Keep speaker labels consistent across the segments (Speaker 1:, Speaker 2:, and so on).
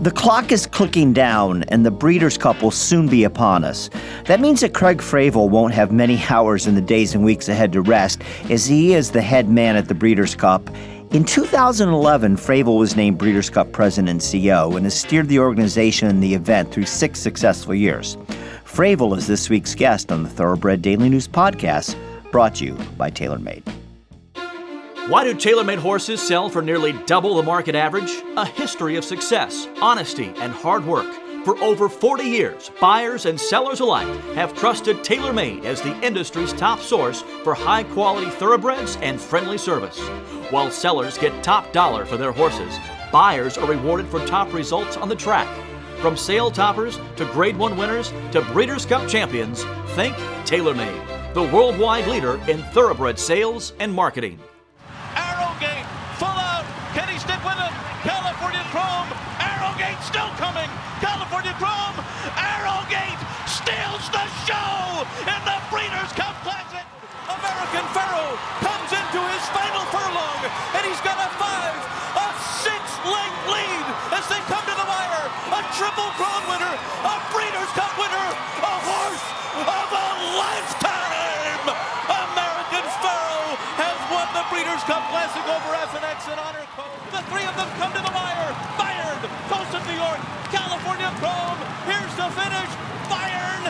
Speaker 1: The clock is clicking down, and the Breeders' Cup will soon be upon us. That means that Craig Fravel won't have many hours in the days and weeks ahead to rest, as he is the head man at the Breeders' Cup. In 2011, Fravel was named Breeders' Cup president and CEO and has steered the organization and the event through 6 successful years. Fravel is this week's guest on the Thoroughbred Daily News podcast, brought to you by TaylorMade.
Speaker 2: Why do TaylorMade horses sell for nearly double the market average? A history of success, honesty, and hard work. For over 40 years, buyers and sellers alike have trusted TaylorMade as the industry's top source for high-quality thoroughbreds and friendly service. While sellers get top dollar for their horses, buyers are rewarded for top results on the track. From sale toppers to Grade 1 winners to Breeders' Cup champions, think TaylorMade, the worldwide leader in thoroughbred sales and marketing.
Speaker 3: Arrowgate, full out. Can he stick with it? California Chrome. Arrowgate still coming. California Chrome. Arrowgate steals the show in the Breeders' Cup Classic. American Pharoah comes into his final furlong, and he's got a 6-length lead as they come to the wire. A Triple Crown winner, a Breeders' Cup winner, a horse of a lifetime. American Pharoah has won the Breeders' Cup Classic over FNX and Honor Code. The three of them come to the wire. Bayern, Toast of New York, California Chrome. Here's the finish. Bayern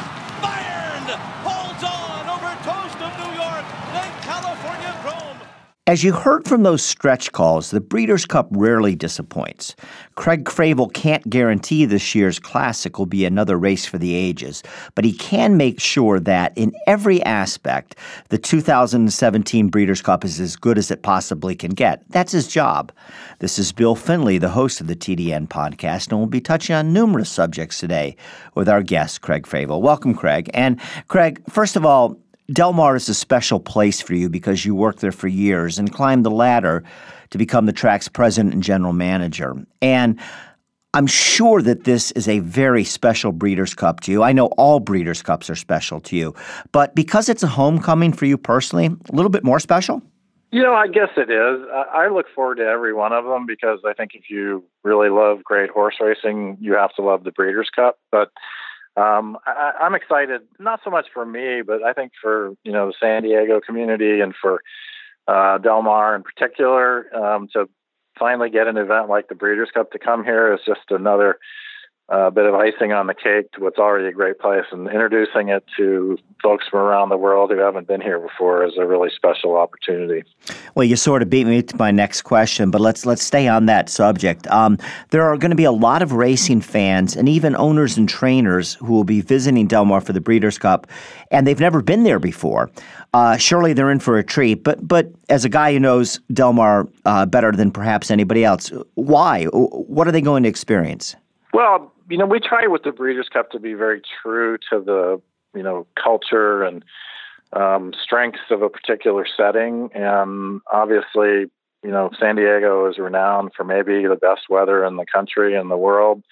Speaker 3: holds on over Toast of New York, then California Chrome.
Speaker 1: As you heard from those stretch calls, the Breeders' Cup rarely disappoints. Craig Fravel can't guarantee this year's Classic will be another race for the ages, but he can make sure that in every aspect, the 2017 Breeders' Cup is as good as it possibly can get. That's his job. This is Bill Finley, the host of the TDN podcast, and we'll be touching on numerous subjects today with our guest, Craig Fravel. Welcome, Craig. And Craig, first of all, Del Mar is a special place for you because you worked there for years and climbed the ladder to become the track's president and general manager. And I'm sure that this is a very special Breeders' Cup to you. I know all Breeders' Cups are special to you, but because it's a homecoming for you personally, a little bit more special?
Speaker 4: You know, I guess it is. I look forward to every one of them because I think if you really love great horse racing, you have to love the Breeders' Cup. But I'm excited, not so much for me, but I think for, the San Diego community and for Del Mar in particular, to finally get an event like the Breeders' Cup to come here is just another bit of icing on the cake to what's already a great place, and introducing it to folks from around the world who haven't been here before is a really special opportunity.
Speaker 1: Well, you sort of beat me to my next question, but let's stay on that subject. There are going to be a lot of racing fans and even owners and trainers who will be visiting Del Mar for the Breeders' Cup, and they've never been there before. Surely they're in for a treat, but as a guy who knows Del Mar better than perhaps anybody else, why? What are they going to experience?
Speaker 4: Well, we try with the Breeders' Cup to be very true to the, culture and strengths of a particular setting. And obviously, San Diego is renowned for maybe the best weather in the country and the world.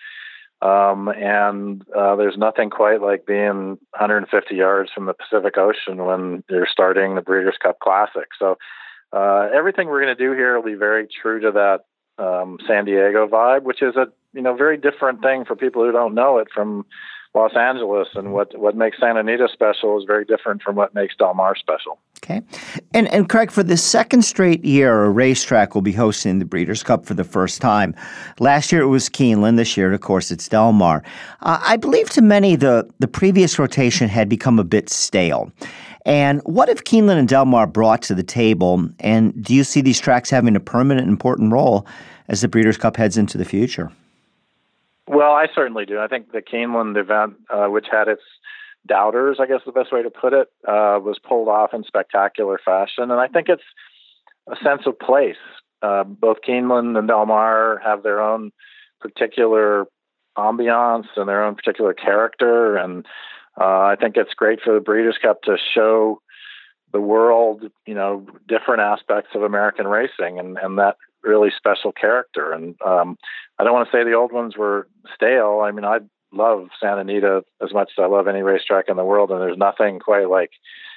Speaker 4: And there's nothing quite like being 150 yards from the Pacific Ocean when you're starting the Breeders' Cup Classic. So everything we're going to do here will be very true to that San Diego vibe, which is a very different thing for people who don't know it from Los Angeles. And what makes Santa Anita special is very different from what makes Del Mar special.
Speaker 1: Okay. And Craig, for the second straight year, a racetrack will be hosting the Breeders' Cup for the first time. Last year it was Keeneland. This year, of course, it's Del Mar. I believe to many the previous rotation had become a bit stale. And what have Keeneland and Del Mar brought to the table? And do you see these tracks having a permanent, important role as the Breeders' Cup heads into the future?
Speaker 4: Well, I certainly do. I think the Keeneland event, which had its doubters, I guess the best way to put it, was pulled off in spectacular fashion. And I think it's a sense of place. Both Keeneland and Del Mar have their own particular ambiance and their own particular character. And I think it's great for the Breeders' Cup to show the world, different aspects of American racing and that really special character. And I don't want to say the old ones were stale. I mean, I love Santa Anita as much as I love any racetrack in the world, and there's nothing quite like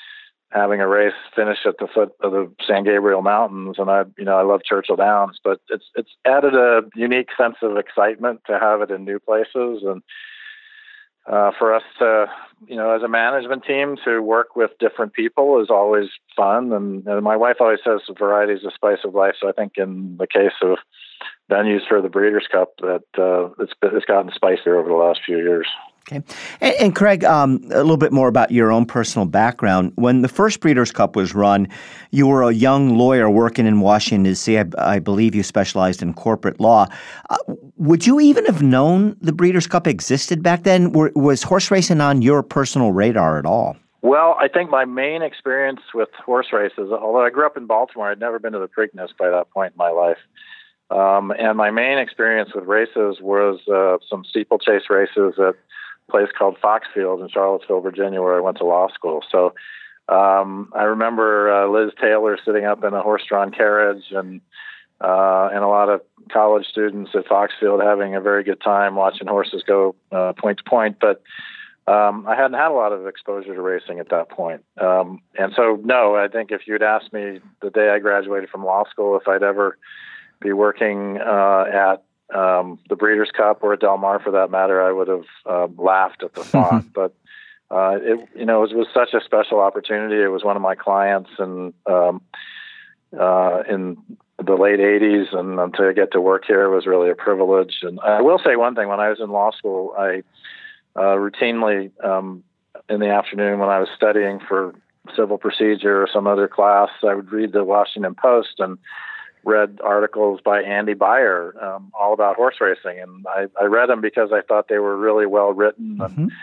Speaker 4: having a race finish at the foot of the San Gabriel Mountains, and I love Churchill Downs, but it's added a unique sense of excitement to have it in new places, and for us to, as a management team, to work with different people is always fun. And my wife always says variety is the spice of life. So I think in the case of venues for the Breeders' Cup, that it's gotten spicier over the last few years.
Speaker 1: Okay. And Craig, a little bit more about your own personal background. When the first Breeders' Cup was run, you were a young lawyer working in Washington, D.C. I believe you specialized in corporate law. Would you even have known the Breeders' Cup existed back then? Was horse racing on your personal radar at all?
Speaker 4: Well, I think my main experience with horse races, although I grew up in Baltimore, I'd never been to the Preakness by that point in my life. And my main experience with races was some steeplechase races at place called Foxfield in Charlottesville, Virginia, where I went to law school. So I remember Liz Taylor sitting up in a horse-drawn carriage and a lot of college students at Foxfield having a very good time watching horses go point to point. But I hadn't had a lot of exposure to racing at that point. And so, no, I think if you'd asked me the day I graduated from law school if I'd ever be working at the Breeders' Cup or at Del Mar, for that matter, I would have laughed at the thought. But it was such a special opportunity. It was one of my clients, and in the late '80s, and to get to work here was really a privilege. And I will say one thing: when I was in law school, I routinely in the afternoon, when I was studying for civil procedure or some other class, I would read the Washington Post and read articles by Andy Beyer all about horse racing, and I read them because I thought they were really well written,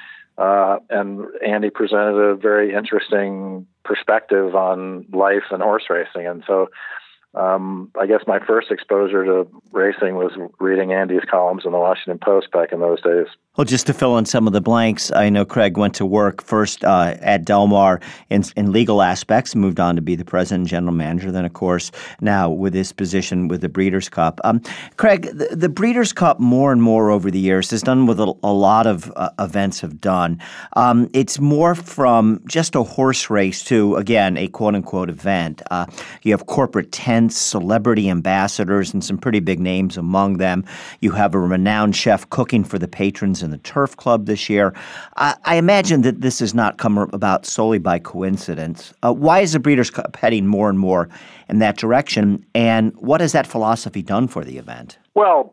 Speaker 4: and Andy presented a very interesting perspective on life and horse racing. And so I guess my first exposure to racing was reading Andy's columns in the Washington Post back in those days.
Speaker 1: Well, just to fill in some of the blanks, I know Craig went to work first at Del Mar in legal aspects, moved on to be the president and general manager, then, of course, now with his position with the Breeders' Cup. Craig, the Breeders' Cup more and more over the years has done what a lot of events have done. It's more from just a horse race to, again, a quote-unquote event. You have corporate tents, celebrity ambassadors, and some pretty big names among them. You have a renowned chef cooking for the patrons in the Turf Club this year. I imagine that this has not come about solely by coincidence. Why is the Breeders' Cup heading more and more in that direction, and what has that philosophy done for the event?
Speaker 4: Well,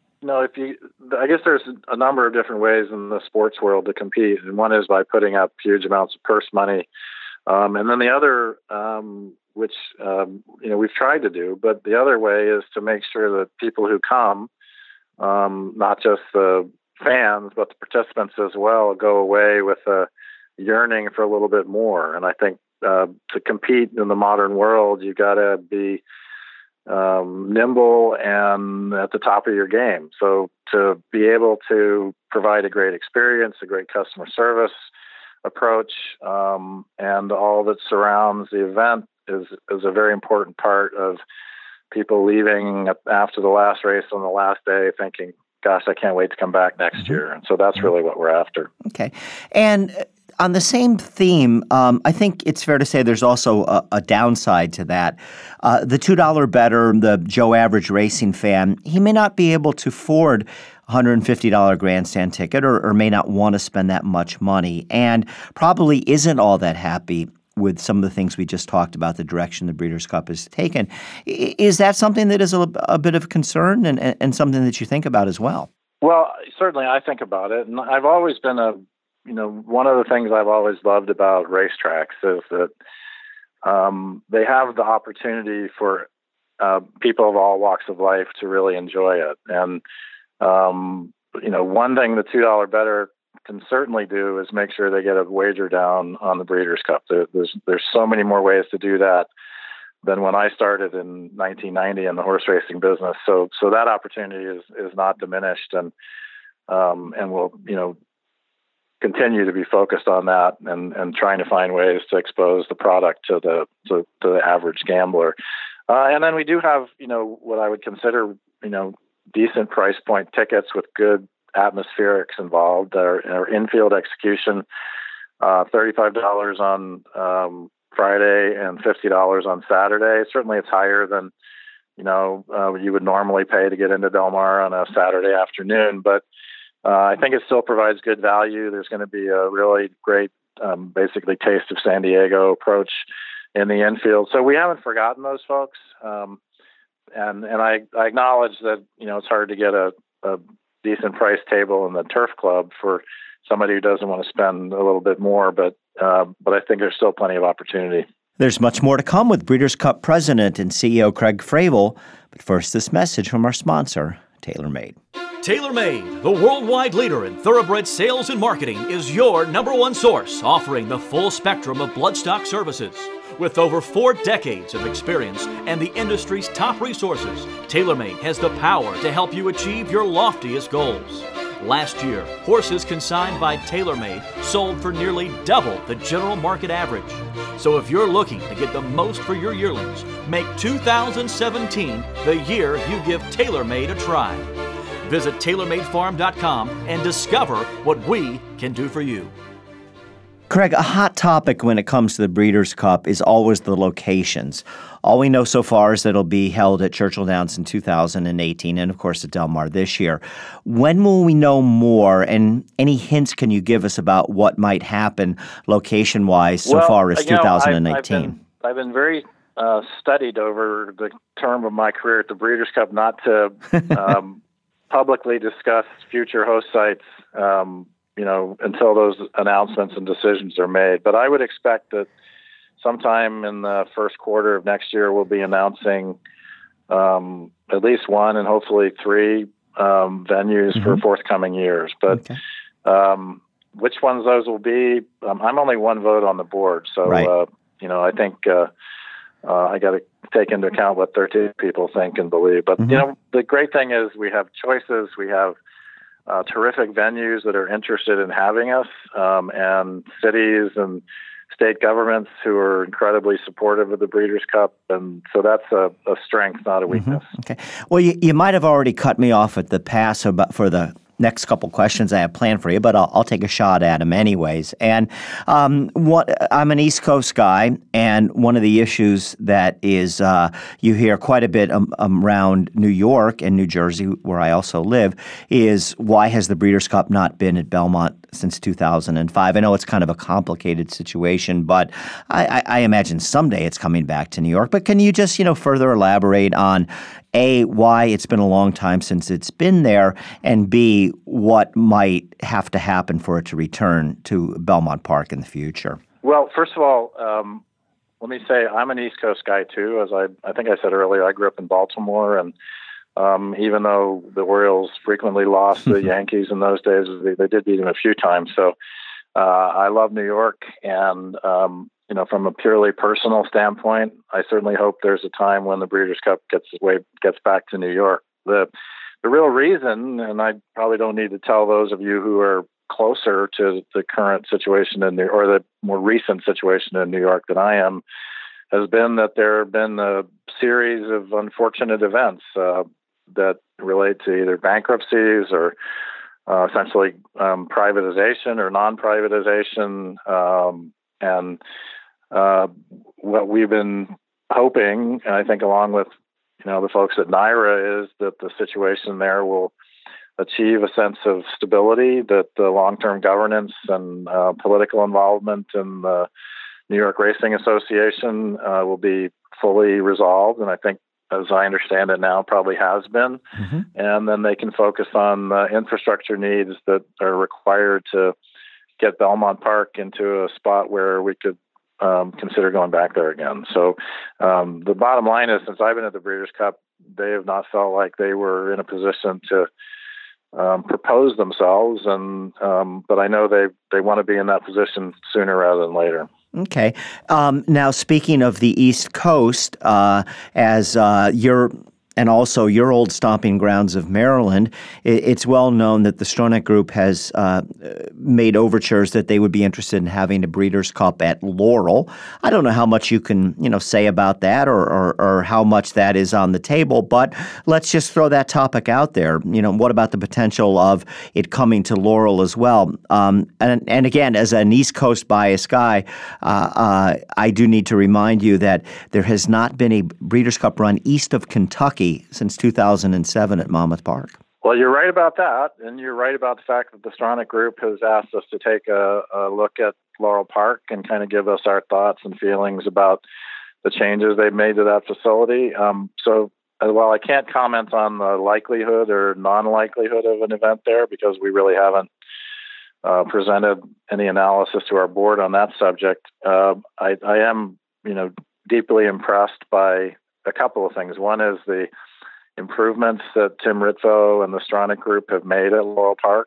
Speaker 4: I guess there's a number of different ways in the sports world to compete, and one is by putting up huge amounts of purse money, and then the other, which we've tried to do, but the other way is to make sure that people who come, not just the fans, but the participants as well, go away with a yearning for a little bit more. And I think to compete in the modern world, you got to be nimble and at the top of your game. So to be able to provide a great experience, a great customer service approach, and all that surrounds the event is a very important part of people leaving after the last race on the last day thinking, gosh, I can't wait to come back next year. And so that's really what we're after.
Speaker 1: Okay. And on the same theme, I think it's fair to say there's also a downside to that. The $2 bettor, the Joe Average racing fan, he may not be able to afford $150 grandstand ticket or may not want to spend that much money and probably isn't all that happy with some of the things we just talked about, the direction the Breeders' Cup has taken. Is that something that is a bit of concern and something that you think about as well?
Speaker 4: Well, certainly I think about it. And I've always been one of the things I've always loved about racetracks is that they have the opportunity for people of all walks of life to really enjoy it. And, one thing the $2 bettor can certainly do is make sure they get a wager down on the Breeders' Cup. There's so many more ways to do that than when I started in 1990 in the horse racing business. So that opportunity is not diminished, and we'll continue to be focused on that and trying to find ways to expose the product to the average gambler. And then we do have what I would consider decent price point tickets with good atmospherics involved. Our infield execution, $35 on Friday and $50 on Saturday. Certainly it's higher than, you would normally pay to get into Del Mar on a Saturday afternoon. But I think it still provides good value. There's going to be a really great, basically Taste of San Diego approach in the infield. So we haven't forgotten those folks. And I acknowledge that, it's hard to get a decent price table in the Turf Club for somebody who doesn't want to spend a little bit more. But I think there's still plenty of opportunity.
Speaker 1: There's much more to come with Breeders' Cup President and CEO Craig Fravel. But first, this message from our sponsor, TaylorMade.
Speaker 2: TaylorMade, the worldwide leader in thoroughbred sales and marketing, is your #1 source offering the full spectrum of bloodstock services. With over 4 decades of experience and the industry's top resources, TaylorMade has the power to help you achieve your loftiest goals. Last year, horses consigned by TaylorMade sold for nearly double the general market average. So if you're looking to get the most for your yearlings, make 2017 the year you give TaylorMade a try. Visit TaylorMadeFarm.com and discover what we can do for you.
Speaker 1: Craig, a hot topic when it comes to the Breeders' Cup is always the locations. All we know so far is that it'll be held at Churchill Downs in 2018 and, of course, at Del Mar this year. When will we know more, and any hints can you give us about what might happen location-wise so far as 2018?
Speaker 4: I've been very studied over the term of my career at the Breeders' Cup not to publicly discuss future host sites until those announcements and decisions are made. But I would expect that sometime in the first quarter of next year, we'll be announcing at least 1 and hopefully 3 venues for forthcoming years. But which ones those will be, I'm only 1 vote on the board. So,
Speaker 1: right.
Speaker 4: I think I got to take into account what 13 people think and believe. But, the great thing is we have choices. We have terrific venues that are interested in having us, and cities and state governments who are incredibly supportive of the Breeders' Cup. And so that's a strength, not a weakness.
Speaker 1: Okay. Well, you might have already cut me off at the pass for the next couple questions I have planned for you, but I'll take a shot at them anyways. And I'm an East Coast guy, and one of the issues that is you hear quite a bit around New York and New Jersey, where I also live, is why has the Breeders' Cup not been at Belmont since 2005? I know it's kind of a complicated situation, but I imagine someday it's coming back to New York. But can you just further elaborate on A, why it's been a long time since it's been there, and B, what might have to happen for it to return to Belmont Park in the future?
Speaker 4: Well, first of all, let me say I'm an East Coast guy too. As I think I said earlier, I grew up in Baltimore, and even though the Orioles frequently lost the Yankees in those days, they did beat them a few times. So I love New York, and from a purely personal standpoint, I certainly hope there's a time when the Breeders' Cup gets back to New York. The real reason, and I probably don't need to tell those of you who are closer to the current situation or the more recent situation in New York than I am, has been that there have been a series of unfortunate events that relate to either bankruptcies or essentially privatization or non-privatization. And what we've been hoping, and I think along with the folks at NYRA, is that the situation there will achieve a sense of stability, that the long-term governance and political involvement in the New York Racing Association will be fully resolved. And I think, as I understand it now, probably has been. And then they can focus on the infrastructure needs that are required to get Belmont Park into a spot where we could consider going back there again. So the bottom line is, since I've been at the Breeders' Cup, they have not felt like they were in a position to propose themselves, but I know they want to be in that position sooner rather than later.
Speaker 1: Okay. Now, speaking of the East Coast, as you're and also your old stomping grounds of Maryland, it's well known that the Stronach Group has made overtures that they would be interested in having a Breeders' Cup at Laurel. I don't know how much you can, say about that or how much that is on the table, but let's just throw that topic out there. What about the potential of it coming to Laurel as well? And again, as an East Coast biased guy, I do need to remind you that there has not been a Breeders' Cup run east of Kentucky since 2007 at Monmouth Park.
Speaker 4: Well, you're right about that, and you're right about the fact that the Stronach Group has asked us to take a look at Laurel Park and kind of give us our thoughts and feelings about the changes they've made to that facility. So while I can't comment on the likelihood or non-likelihood of an event there, because we really haven't presented any analysis to our board on that subject, I am, deeply impressed by a couple of things. One is the improvements that Tim Ritvo and the Stronach Group have made at Laurel Park,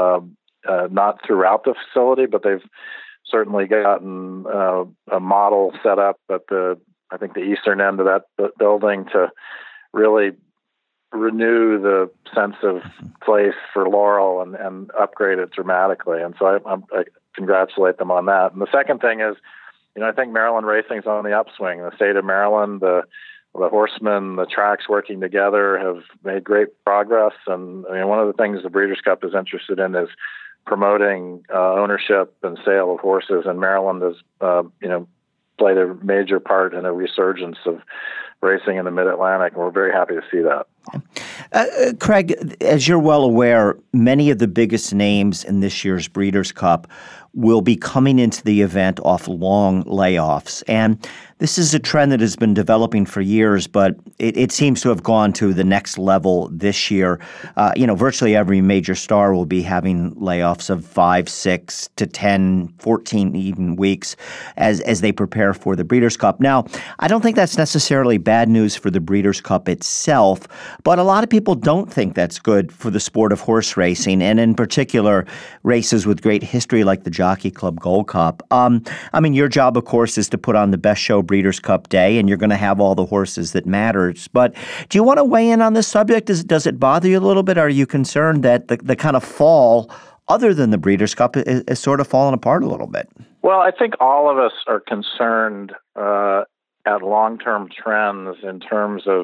Speaker 4: not throughout the facility, but they've certainly gotten a model set up at the eastern end of that building to really renew the sense of place for Laurel and upgrade it dramatically. And so I congratulate them on that. And the second thing is, I think Maryland racing's on the upswing. The state of Maryland, the horsemen, the tracks working together have made great progress. And one of the things the Breeders' Cup is interested in is promoting ownership and sale of horses. And Maryland has, played a major part in a resurgence of racing in the Mid-Atlantic. And we're very happy to see that.
Speaker 1: Craig, as you're well aware, many of the biggest names in this year's Breeders' Cup will be coming into the event off long layoffs. And this is a trend that has been developing for years, but it seems to have gone to the next level this year. Virtually every major star will be having layoffs of 5, 6 to 10, 14 even weeks as they prepare for the Breeders' Cup. Now, I don't think that's necessarily bad news for the Breeders' Cup itself, but a lot of people don't think that's good for the sport of horse racing, and in particular, races with great history like the Jockey Club Gold Cup. Your job, of course, is to put on the best show Breeders' Cup Day, and you're going to have all the horses that matters. But do you want to weigh in on this subject? Does it bother you a little bit? Are you concerned that the kind of fall, other than the Breeders' Cup, is sort of falling apart a little bit?
Speaker 4: Well, I think all of us are concerned at long-term trends in terms of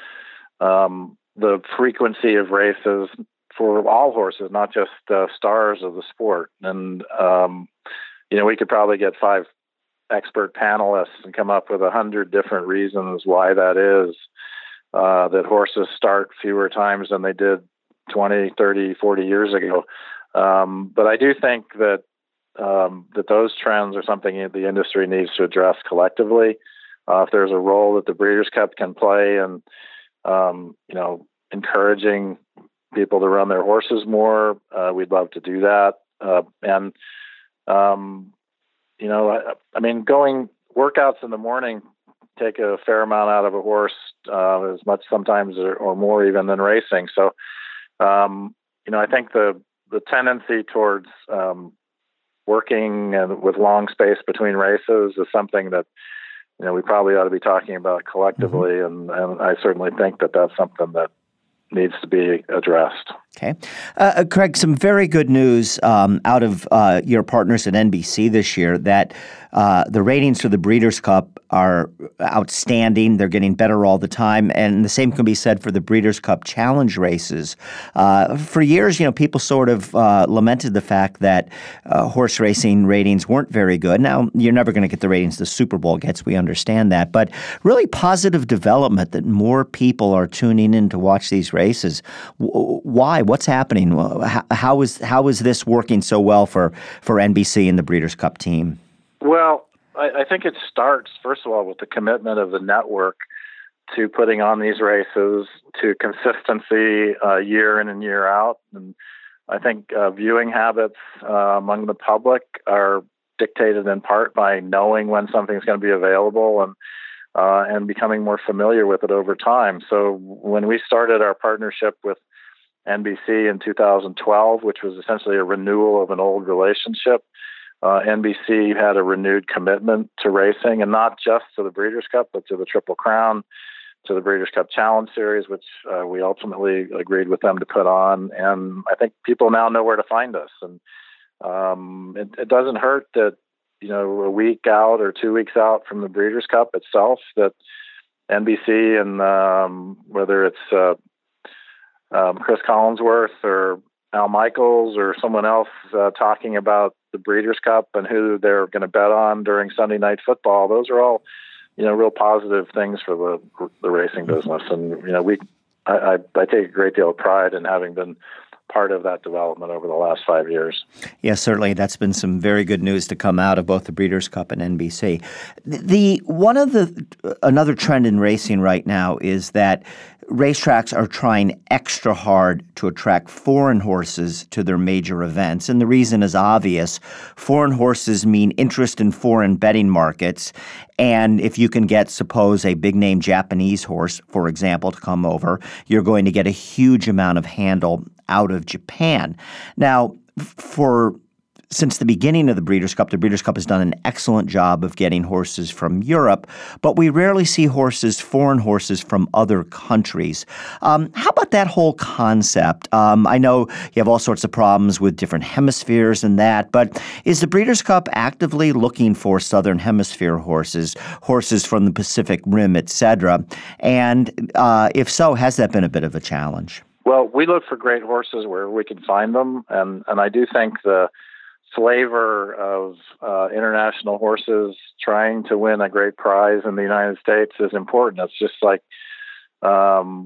Speaker 4: the frequency of races for all horses, not just stars of the sport. And, we could probably get 5 expert panelists and come up with 100 different reasons why that is, that horses start fewer times than they did 20, 30, 40 years ago. But I do think that those trends are something the industry needs to address collectively. If there's a role that the Breeders' Cup can play in, encouraging people to run their horses more, we'd love to do that. Going workouts in the morning take a fair amount out of a horse, as much sometimes or more even than racing. So, I think the tendency towards working and with long space between races is something that we probably ought to be talking about collectively, mm-hmm. and I certainly think that that's something that needs to be addressed.
Speaker 1: Okay. Craig, some very good news out of your partners at NBC this year that the ratings for the Breeders' Cup are outstanding. They're getting better all the time. And the same can be said for the Breeders' Cup Challenge races. For years, people sort of lamented the fact that horse racing ratings weren't very good. Now, you're never going to get the ratings the Super Bowl gets. We understand that. But really positive development that more people are tuning in to watch these races. Why? What's happening? How is this working so well for NBC and the Breeders' Cup team?
Speaker 4: Well, I think it starts, first of all, with the commitment of the network to putting on these races, to consistency year in and year out. And I think viewing habits among the public are dictated in part by knowing when something's going to be available and becoming more familiar with it over time. So when we started our partnership with NBC in 2012, which was essentially a renewal of an old relationship, NBC had a renewed commitment to racing, and not just to the Breeders' Cup, but to the Triple Crown, to the Breeders' Cup Challenge Series, which we ultimately agreed with them to put on. And I think people now know where to find us. And it doesn't hurt that, a week out or 2 weeks out from the Breeders' Cup itself, that NBC and whether it's Chris Collinsworth or Al Michaels or someone else talking about the Breeders' Cup and who they're going to bet on during Sunday Night Football, those are all, real positive things for the racing business. And, I take a great deal of pride in having been part of that development over the last 5 years.
Speaker 1: Yes, certainly. That's been some very good news to come out of both the Breeders' Cup and NBC. Another trend in racing right now is that racetracks are trying extra hard to attract foreign horses to their major events. And the reason is obvious. Foreign horses mean interest in foreign betting markets. And if you can get, suppose, a big-name Japanese horse, for example, to come over, you're going to get a huge amount of handle out of Japan. Now, since the beginning of the Breeders' Cup has done an excellent job of getting horses from Europe, but we rarely see foreign horses from other countries. How about that whole concept? I know you have all sorts of problems with different hemispheres and that, but is the Breeders' Cup actively looking for Southern Hemisphere horses from the Pacific Rim, etc.? And if so, has that been a bit of a challenge?
Speaker 4: Well, we look for great horses where we can find them, and I do think the flavor of international horses trying to win a great prize in the United States is important. It's just like, Rory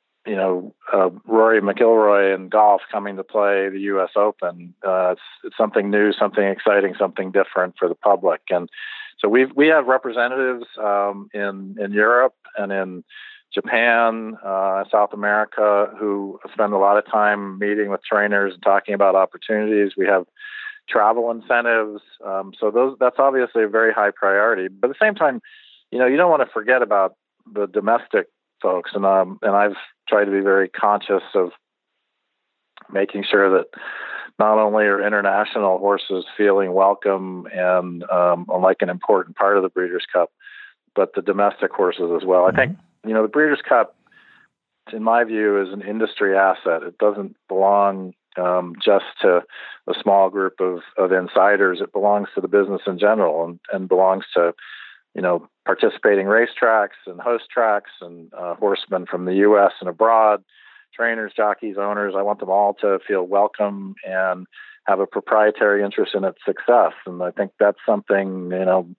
Speaker 4: McIlroy in golf coming to play the U.S. Open. It's something new, something exciting, something different for the public. And so we have representatives in Europe and in Japan, South America, who spend a lot of time meeting with trainers and talking about opportunities. We have travel incentives. So that's obviously a very high priority. But at the same time, you don't want to forget about the domestic folks. And I've tried to be very conscious of making sure that not only are international horses feeling welcome and like an important part of the Breeders' Cup, but the domestic horses as well. I think, the Breeders' Cup, in my view, is an industry asset. It doesn't belong just to a small group of insiders. It belongs to the business in general and belongs to, participating racetracks and host tracks and horsemen from the U.S. and abroad, trainers, jockeys, owners. I want them all to feel welcome and have a proprietary interest in its success. And I think that's something,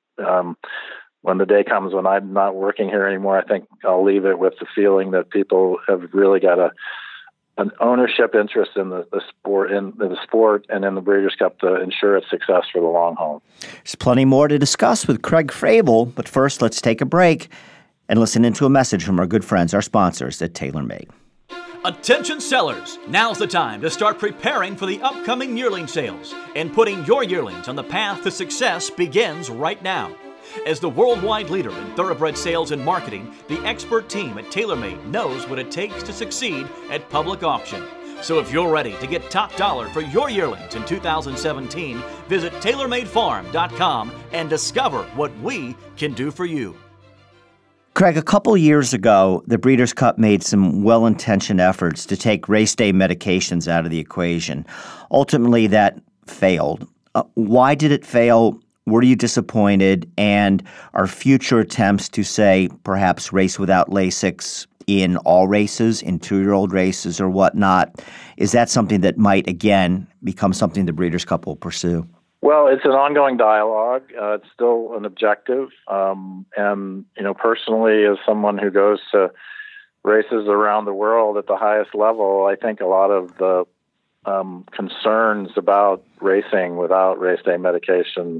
Speaker 4: when the day comes when I'm not working here anymore, I think I'll leave it with the feeling that people have really got an ownership interest in the sport and in the Breeders' Cup to ensure its success for the long haul.
Speaker 1: There's plenty more to discuss with Craig Fravel, but first let's take a break and listen into a message from our good friends, our sponsors at TaylorMade.
Speaker 2: Attention sellers, now's the time to start preparing for the upcoming yearling sales, and putting your yearlings on the path to success begins right now. As the worldwide leader in thoroughbred sales and marketing, the expert team at TaylorMade knows what it takes to succeed at public auction. So if you're ready to get top dollar for your yearlings in 2017, visit TaylorMadeFarm.com and discover what we can do for you.
Speaker 1: Craig, a couple years ago, the Breeders' Cup made some well-intentioned efforts to take race day medications out of the equation. Ultimately, that failed. Why did it fail? Were you disappointed? And are future attempts to, say, perhaps race without Lasix in all races, in 2-year-old races or whatnot, is that something that might, again, become something the Breeders' Cup will pursue?
Speaker 4: Well, it's an ongoing dialogue. It's still an objective. And, personally, as someone who goes to races around the world at the highest level, I think a lot of the concerns about racing without race day medication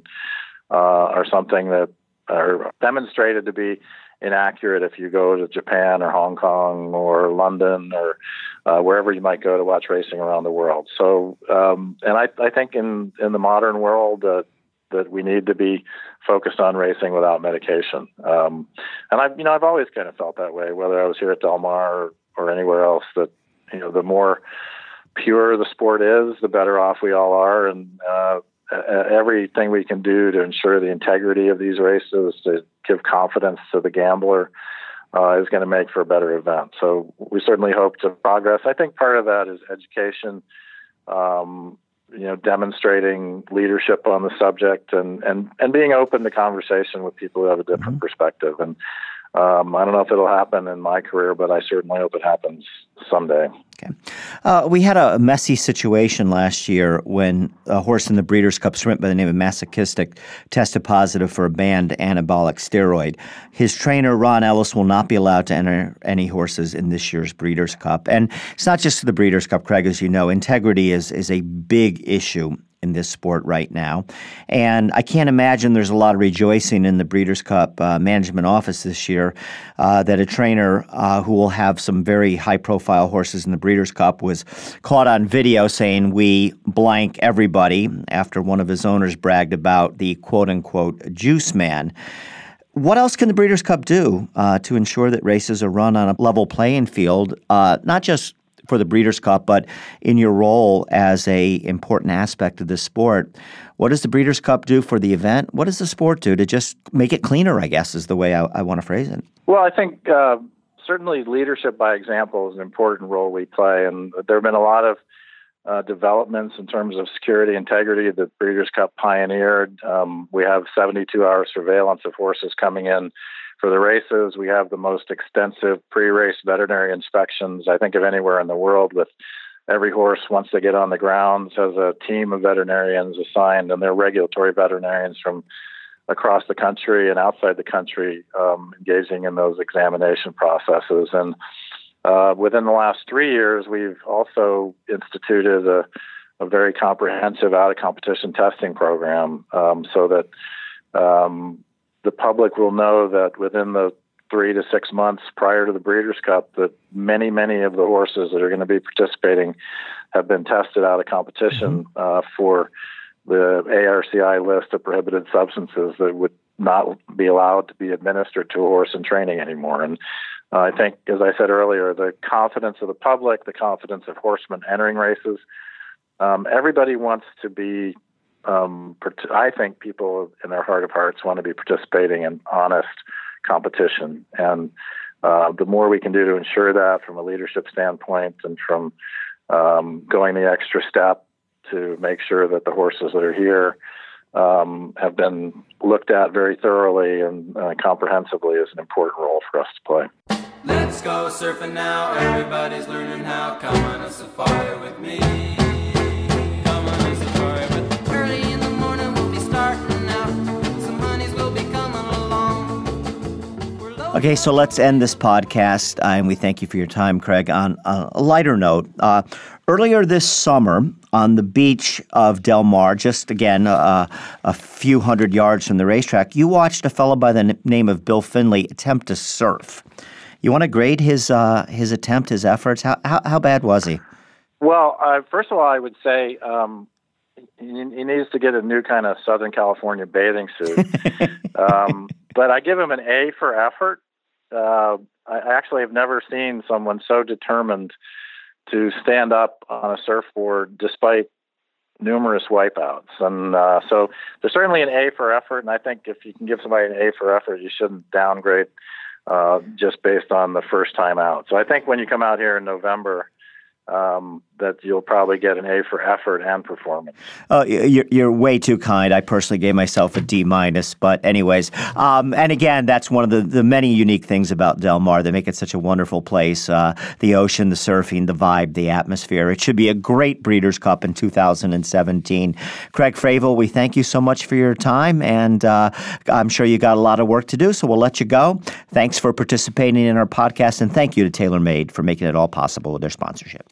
Speaker 4: are something that are demonstrated to be inaccurate if you go to Japan or Hong Kong or London or wherever you might go to watch racing around the world. So, and I think in the modern world that we need to be focused on racing without medication. And I've always kind of felt that way, whether I was here at Del Mar or anywhere else, that, the more pure the sport is, the better off we all are. And everything we can do to ensure the integrity of these races, to give confidence to the gambler, is going to make for a better event. So we certainly hope to progress. I think part of that is education, demonstrating leadership on the subject and being open to conversation with people who have a different perspective. And I don't know if it'll happen in my career, but I certainly hope it happens someday.
Speaker 1: Okay. We had a messy situation last year when a horse in the Breeders' Cup Sprint by the name of Masochistic tested positive for a banned anabolic steroid. His trainer, Ron Ellis, will not be allowed to enter any horses in this year's Breeders' Cup. And it's not just the Breeders' Cup, Craig, as you know. Integrity is a big issue in this sport right now. And I can't imagine there's a lot of rejoicing in the Breeders' Cup management office this year that a trainer who will have some very high-profile horses in the Breeders' Cup was caught on video saying, "We blank everybody," after one of his owners bragged about the quote-unquote juice man. What else can the Breeders' Cup do to ensure that races are run on a level playing field, not just for the Breeders' Cup, but in your role as a important aspect of this sport? What does the Breeders' Cup do for the event? What does the sport do to just make it cleaner, I guess, is the way I want to phrase it?
Speaker 4: Well, I think certainly leadership by example is an important role we play. And there have been a lot of developments in terms of security integrity that Breeders' Cup pioneered. We have 72-hour surveillance of horses coming in for the races. We have the most extensive pre-race veterinary inspections, I think, of anywhere in the world, with every horse, once they get on the grounds, has a team of veterinarians assigned, and they're regulatory veterinarians from across the country and outside the country engaging in those examination processes. And within the last 3 years, we've also instituted a very comprehensive out-of-competition testing program so that the public will know that within the 3 to 6 months prior to the Breeders' Cup, that many of the horses that are going to be participating have been tested out of competition for the ARCI list of prohibited substances that would not be allowed to be administered to a horse in training anymore. And I think, as I said earlier, the confidence of the public, the confidence of horsemen entering races, everybody wants to be I think people in their heart of hearts want to be participating in honest competition. And the more we can do to ensure that from a leadership standpoint and from going the extra step to make sure that the horses that are here have been looked at very thoroughly and comprehensively is an important role for us to play.
Speaker 5: Let's go surfing now. Everybody's learning how. Come on a safari with me.
Speaker 1: Okay, so let's end this podcast, and we thank you for your time, Craig. On a lighter note, earlier this summer on the beach of Del Mar, just again a few hundred yards from the racetrack, you watched a fellow by the name of Bill Finley attempt to surf. You want to grade his attempt, his efforts? How bad was he?
Speaker 4: Well, first of all, I would say he needs to get a new kind of Southern California bathing suit. But I give him an A for effort. I actually have never seen someone so determined to stand up on a surfboard despite numerous wipeouts. And so there's certainly an A for effort. And I think if you can give somebody an A for effort, you shouldn't downgrade just based on the first time out. So I think when you come out here in November, that you'll probably get an A for effort and performance.
Speaker 1: Oh, you're way too kind. I personally gave myself a D-. But anyways, and again, that's one of the many unique things about Del Mar that make it such a wonderful place. The ocean, the surfing, the vibe, the atmosphere. It should be a great Breeders' Cup in 2017. Craig Fravel, we thank you so much for your time, and I'm sure you got a lot of work to do, so we'll let you go. Thanks for participating in our podcast, and thank you to TaylorMade for making it all possible with their sponsorship.